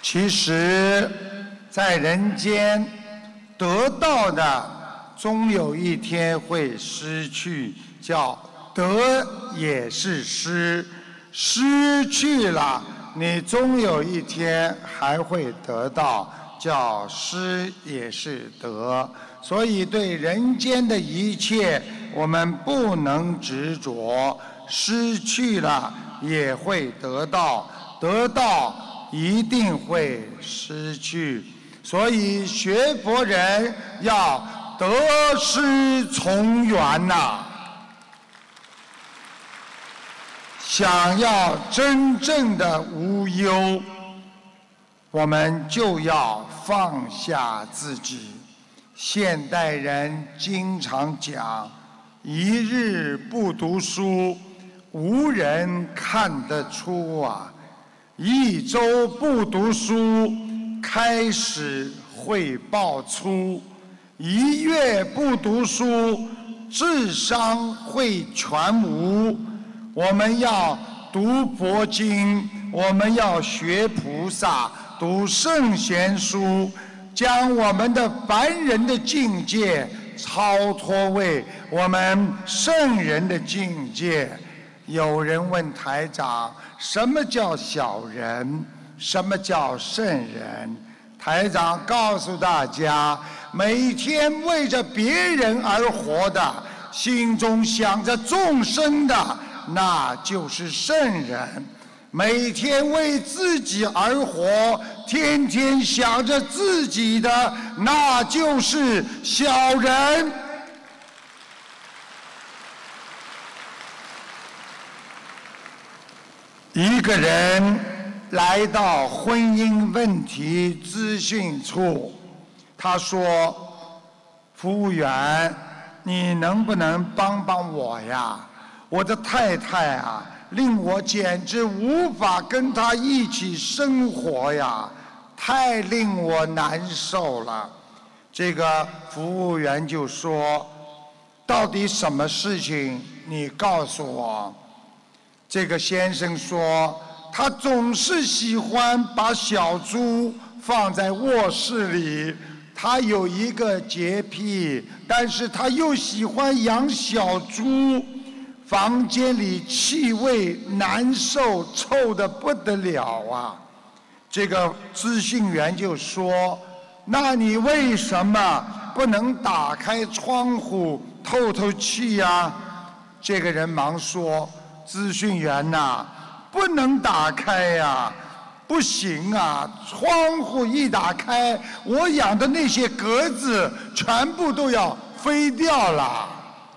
其实，在人间得到的，终有一天会失去，叫得也是失，失去了，你终有一天还会得到，叫失也是得。所以对人间的一切，我们不能执着，失去了也会得到，得到一定会失去。所以学佛人要得失从缘呐。想要真正的无忧，我们就要放下自己。现代人经常讲，一日不读书，无人看得出啊；一周不读书，开始会爆粗；一月不读书，智商会全无。我们要读佛经，我们要学菩萨，读圣贤书，将我们的凡人的境界超脱为我们圣人的境界。有人问台长，什么叫小人？什么叫圣人？台长告诉大家，每天为着别人而活的，心中想着众生的，那就是圣人；每天为自己而活，天天想着自己的，那就是小人。一个人来到婚姻问题咨询处，他说：“服务员，你能不能帮帮我呀？我的太太啊，令我简直无法跟她一起生活呀，太令我难受了。”这个服务员就说：“到底什么事情？你告诉我。”这个先生说：“他总是喜欢把小猪放在卧室里，他有一个洁癖，但是他又喜欢养小猪。房间里气味难受，臭得不得了啊！”这个咨询员就说：“那你为什么不能打开窗户透透气呀？”这个人忙说：“咨询员呐，不能打开呀，不行啊！窗户一打开，我养的那些鸽子全部都要飞掉了。”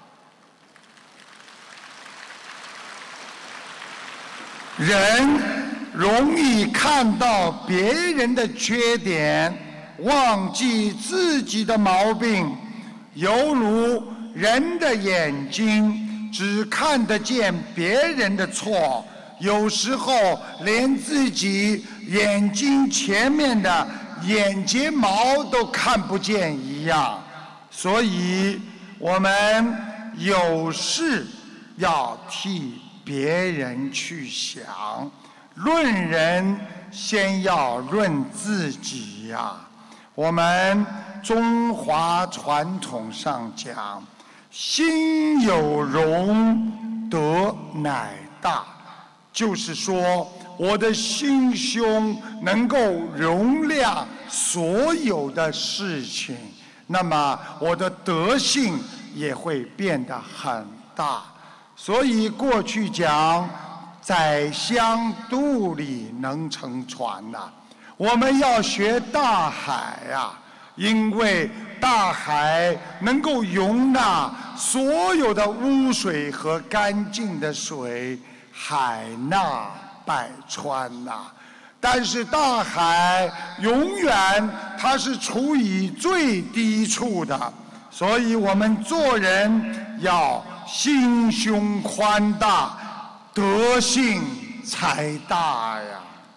人容易看到别人的缺点，忘记自己的毛病，犹如人的眼睛只看得见别人的错，有时候连自己眼睛前面的眼睫毛都看不见一样。所以我们有事要替别人去想，论人先要论自己呀。我们中华传统上讲，心有容，德乃大，就是说我的心胸能够容量所有的事情，那么我的德性也会变得很大。所以过去讲，宰相肚里能撑船呐，我们要学大海呀，因为大海能够容纳所有的污水和干净的水，海纳百川呐。但是大海永远它是处于最低处的，所以我们做人要心胸宽大，德性才大呀。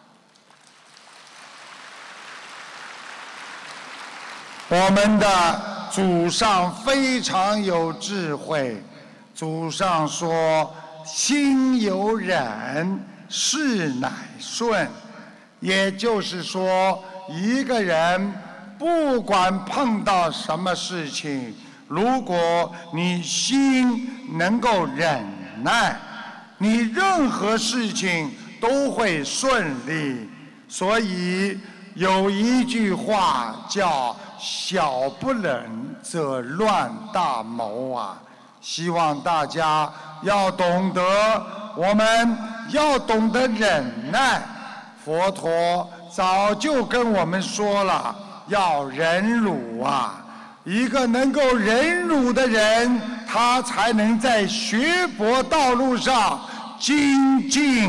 我们的祖上非常有智慧，祖上说：“心有忍，事乃顺。” 也就是说，一个人不管碰到什么事情，如果你心能够忍耐，你任何事情都会顺利。所以有一句话叫“小不忍则乱大谋”啊！希望大家要懂得，我们要懂得忍耐。佛陀早就跟我们说了，要忍辱啊！一个能够忍辱的人，他才能在学佛道路上精进。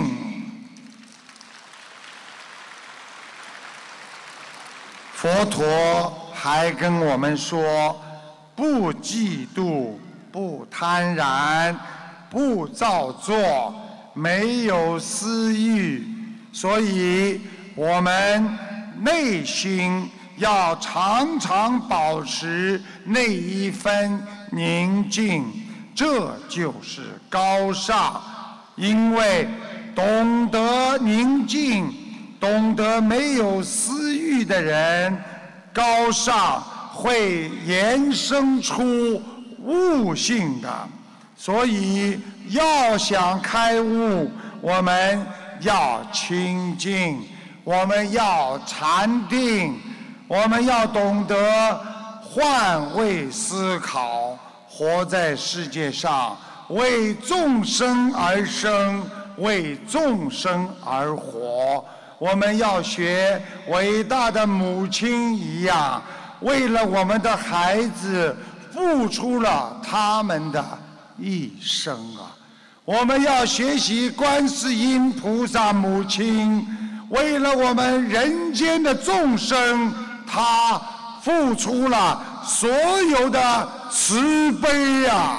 佛陀还跟我们说，不嫉妒，不贪婪，不造作，没有私欲。所以我们内心要常常保持那一分宁静，这就是高尚。因为懂得宁静，懂得没有私欲的人，高尚会延伸出悟性的。所以要想开悟，我们要清净，我们要禅定，我们要懂得换位思考，活在世界上，为众生而生，为众生而活。我们要学伟大的母亲一样，为了我们的孩子付出了他们的一生啊！我们要学习观世音菩萨母亲，为了我们人间的众生，她付出了所有的慈悲啊！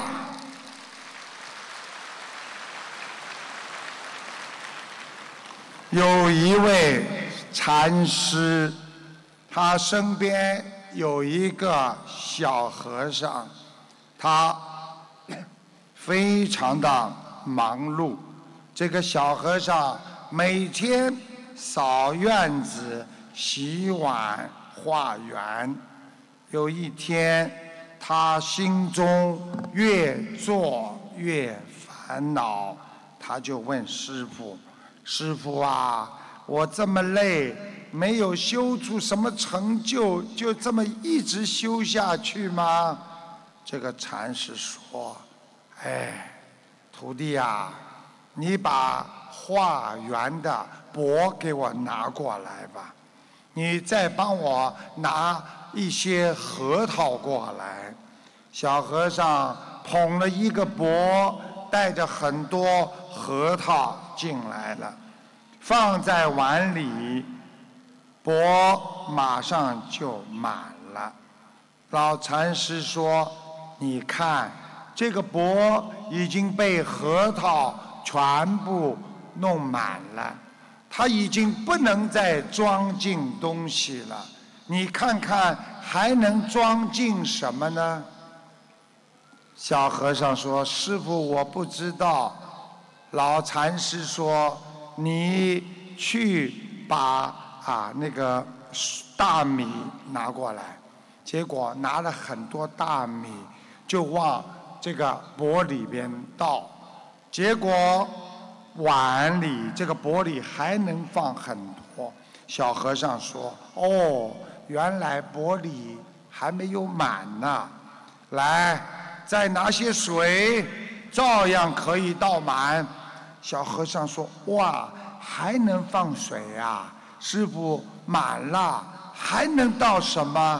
有一位禅师，他身边有一个小和尚，他非常的忙碌。这个小和尚每天扫院子、洗碗、化缘。有一天，他心中越做越烦恼，他就问师父：“师父啊，我这么累，没有修出什么成就，就这么一直修下去吗？”这个禅师说：“哎，徒弟啊，你把化缘的钵给我拿过来吧，你再帮我拿一些核桃过来。”小和尚捧了一个钵，带着很多核桃进来了，放在碗里，钵马上就满了。老禅师说：“你看，这个钵已经被核桃全部弄满了，它已经不能再装进东西了。你看看还能装进什么呢？”小和尚说：“师父，我不知道。”老禅师说：“你去把那个大米拿过来。”结果拿了很多大米，就往这个钵里边倒。结果碗里这个钵里还能放很多。小和尚说：“哦，原来钵里还没有满呢。来，再拿些水，照样可以倒满。”小和尚说：“哇，还能放水啊？师父，满了，还能倒什么？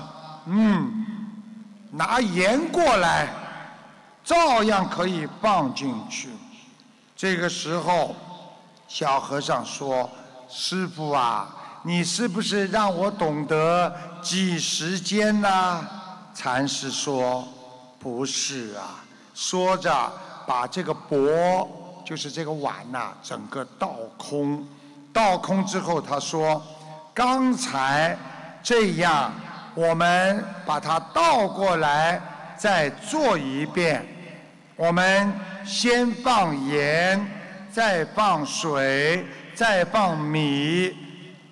拿盐过来，照样可以放进去。”这个时候，小和尚说：“师父啊，你是不是让我懂得计时间呢？”禅师说：“不是啊。”说着，把这个钵，就是这个碗整个倒空。倒空之后，他说：“刚才这样，我们把它倒过来，再做一遍。我们先放盐，再放水，再放米，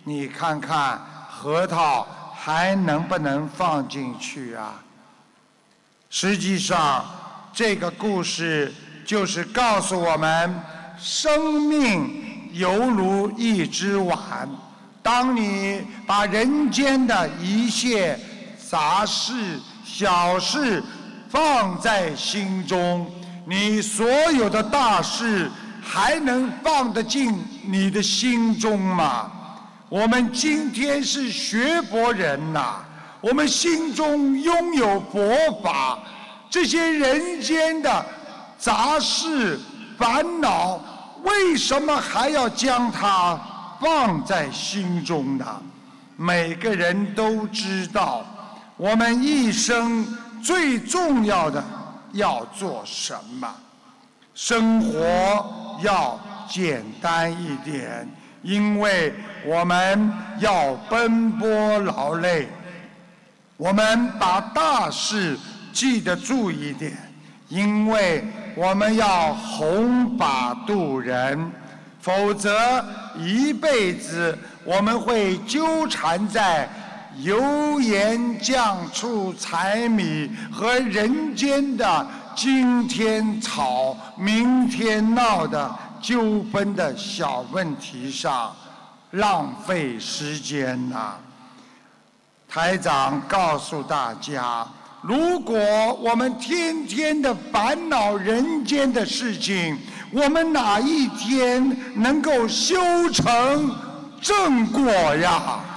你看看核桃还能不能放进去啊？实际上，这个故事就是告诉我们，生命犹如一只碗。当你把人间的一切杂事、小事放在心中，你所有的大事还能放得进你的心中吗？我们今天是学佛人呐，我们心中拥有佛法，这些人间的杂事烦恼，为什么还要将它放在心中呢？每个人都知道，我们一生最重要的要做什么？生活要简单一点，因为我们要奔波劳累。我们把大事记得住一点，因为我们要弘法度人，否则一辈子我们会纠缠在油盐酱醋柴米和人间的今天吵明天闹的纠纷的小问题上，浪费时间呐。台长告诉大家，如果我们天天的烦恼人间的事情，我们哪一天能够修成正果呀？